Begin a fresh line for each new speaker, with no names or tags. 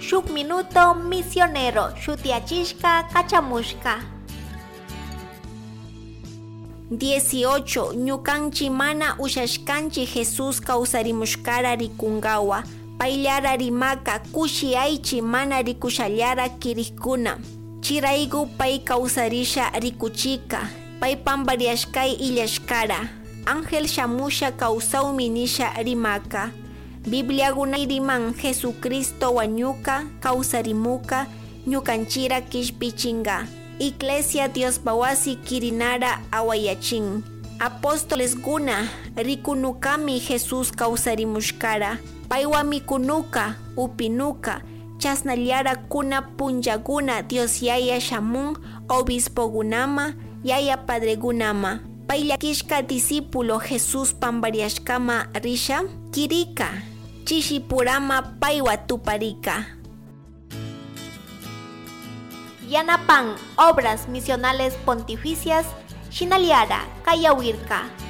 shuk minuto misionero shutiachishka kachamushka. 18. Ñukanchi mana ushashkanchi Jesús kawsarimushkara rikungawa. Payllara rimaka kushiyaychi mana rikushallara kirikuna. Chiraygu pay kawsarisha rikuchika. Pay pampariashkay illashkara. Ángel shamusha kawsawmi nisha rimaka. Bibliagunay riman Jesucristo wañuka kawsarimuka ñukanchira kishpichinga. Iglesia Dios bawasi kirinara awayachin. Apóstoles guna rikunukami Jesús kawsarimushkara. Paywami kunuka upinuka chasnallara kuna punjaguna Dios yaya shamun obispo gunama yaya padre gunama. Paylakishka discípulo Jesús pampariashkama risha kirika chishipurama paywa tuparika. Yanapan obras misionales pontificias Shinaliara Kayawirka